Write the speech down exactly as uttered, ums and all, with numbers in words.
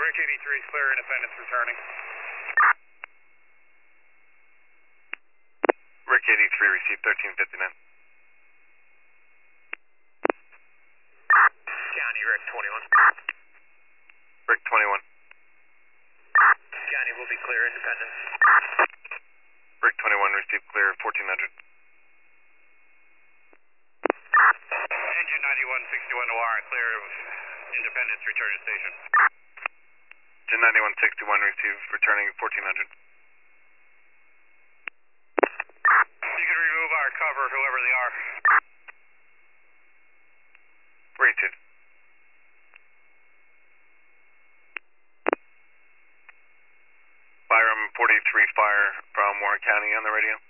Rick eighty-three is clear, Independence returning. Rick eighty-three received thirteen fifty-nine. County, Rick twenty-one. Rick twenty-one. County will be clear, Independence. Rick twenty-one received clear fourteen hundred. Engine ninety-one sixty-one to wire, clear of Independence, return to station. Engine ninety-one sixty-one received returning fourteen hundred. You can remove our cover, whoever they are. Rated. Byram forty-three Fire from Warren County on the radio.